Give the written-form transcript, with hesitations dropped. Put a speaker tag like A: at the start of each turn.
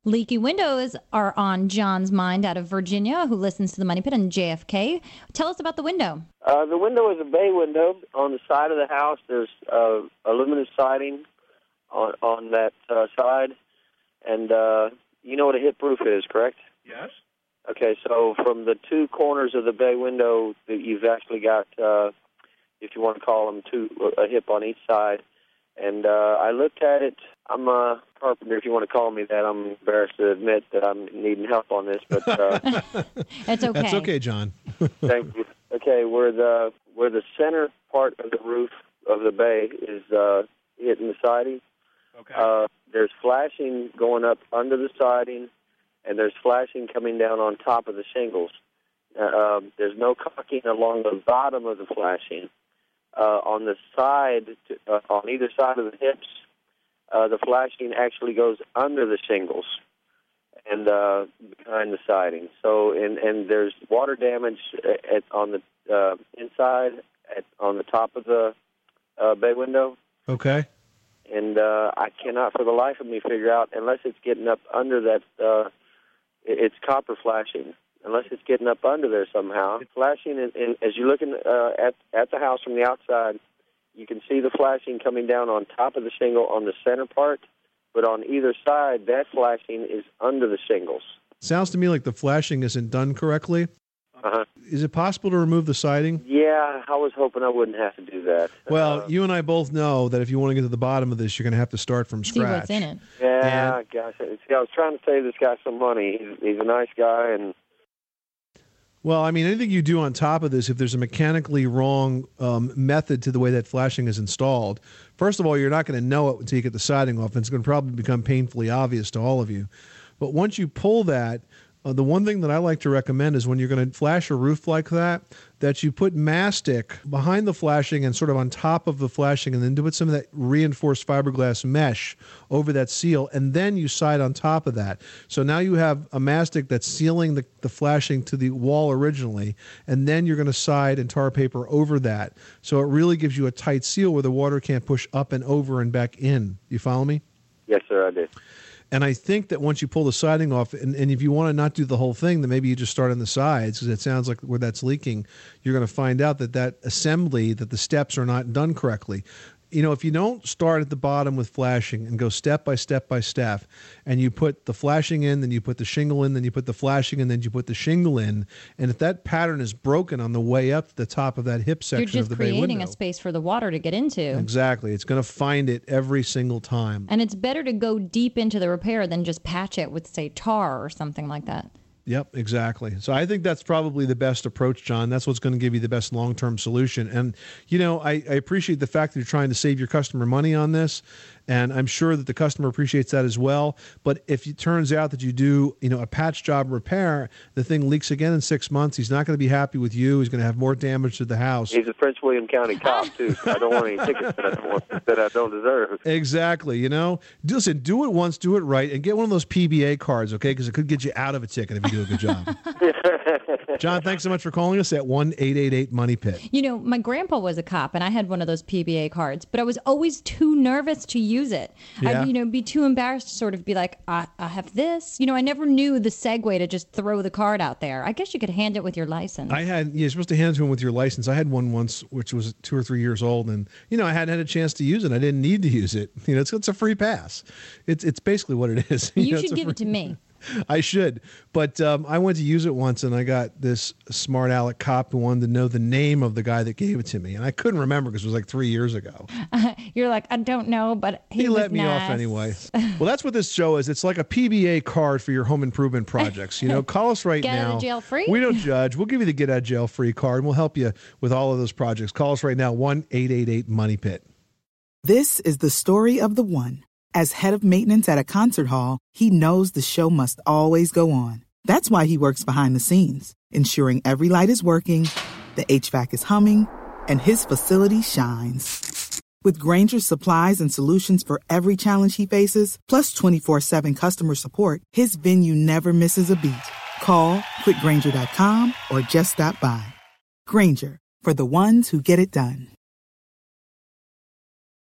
A: Leaky windows are on John's mind out of Virginia, who listens to the Money Pit and JFK. Tell us about the window.
B: The window is a bay window. On the side of the house, there's aluminum siding on that side. And you know what a hip roof is, correct?
C: Yes.
B: Okay, so from the two corners of the bay window, you've actually got, if you want to call them, a hip on each side. And I looked at it. I'm a carpenter, if you want to call me that. I'm embarrassed to admit that I'm needing help on this, but
A: it's okay.
D: That's okay, John.
B: Thank you. Okay, where the center part of the roof of the bay is hitting the siding.
C: Okay.
B: There's flashing going up under the siding, and there's flashing coming down on top of the shingles. There's no caulking along the bottom of the flashing. On the side, on either side of the hips, the flashing actually goes under the shingles and behind the siding. So, and there's water damage on the inside, on the top of the bay window.
D: Okay.
B: And I cannot for the life of me figure out, unless it's getting up under that, it's copper flashing. Unless it's getting up under there somehow. It's flashing, and as you're looking at the house from the outside, you can see the flashing coming down on top of the shingle on the center part, but on either side, that flashing is under the shingles.
D: Sounds to me like the flashing isn't done correctly.
B: Uh-huh.
D: Is it possible to remove the siding?
B: Yeah, I was hoping I wouldn't have to do that.
D: Well, you and I both know that if you want to get to the bottom of this, you're going to have to start from scratch.
A: See what's in it.
B: Yeah, gosh. See, I was trying to save this guy some money. He's a nice guy, and...
D: Well, I mean, anything you do on top of this, if there's a mechanically wrong method to the way that flashing is installed, first of all, you're not going to know it until you get the siding off, and it's going to probably become painfully obvious to all of you. But once you pull that, the one thing that I like to recommend is when you're going to flash a roof like that you put mastic behind the flashing and sort of on top of the flashing, and then do put some of that reinforced fiberglass mesh over that seal, and then you side on top of that. So now you have a mastic that's sealing the flashing to the wall originally, and then you're going to side and tar paper over that. So it really gives you a tight seal where the water can't push up and over and back in. You follow me?
B: Yes, sir, I did.
D: And I think that once you pull the siding off, and if you want to not do the whole thing, then maybe you just start on the sides, because it sounds like where that's leaking, you're going to find out that assembly, that the steps are not done correctly. You know, if you don't start at the bottom with flashing and go step by step by step, and you put the flashing in, then you put the shingle in, then you put the flashing in, then you put the shingle in, and if that pattern is broken on the way up to the top of that hip section of the bay window...
A: You're just creating a space for the water to get into.
D: Exactly. It's going to find it every single time.
A: And it's better to go deep into the repair than just patch it with, say, tar or something like that.
D: Yep, exactly. So I think that's probably the best approach, John. That's what's going to give you the best long-term solution. And, you know, I appreciate the fact that you're trying to save your customer money on this, and I'm sure that the customer appreciates that as well. But if it turns out that you do, you know, a patch job repair, the thing leaks again in 6 months, he's not going to be happy with you. He's going to have more damage to the house.
B: He's a Prince William County cop, too, so I don't want any tickets that I don't deserve.
D: Exactly, you know. Listen, do it once, do it right, and get one of those PBA cards, okay, because it could get you out of a ticket if you do a good job. John, thanks so much for calling us at 1-888-MONEY-PIT.
A: You know, my grandpa was a cop, and I had one of those PBA cards, but I was always too nervous to use it.
D: Yeah.
A: I'd, you know, be too embarrassed to sort of be like, I have this. You know, I never knew the segue to just throw the card out there. I guess you could hand it with your license.
D: You're supposed to hand it to him with your license. I had one once, which was 2 or 3 years old, and, you know, I hadn't had a chance to use it. I didn't need to use it. You know, it's a free pass. It's basically what it is.
A: You should give it to me.
D: I should. But I went to use it once, and I got this smart aleck cop who wanted to know the name of the guy that gave it to me. And I couldn't remember because it was like 3 years ago.
A: You're like, I don't know, but he
D: let me
A: nice.
D: off anyway. Well, that's what this show is. It's like a PBA card for your home improvement projects. You know, call us right now.
A: Get out of jail free?
D: We don't judge. We'll give you the get out of jail free card, and we'll help you with all of those projects. Call us right now, 1-888-MONEY-PIT.
E: This is the story of the one. As head of maintenance at a concert hall, he knows the show must always go on. That's why he works behind the scenes, ensuring every light is working, the HVAC is humming, and his facility shines. With Grainger's supplies and solutions for every challenge he faces, plus 24/7 customer support, his venue never misses a beat. Call quickgrainger.com or just stop by. Grainger, for the ones who get it done.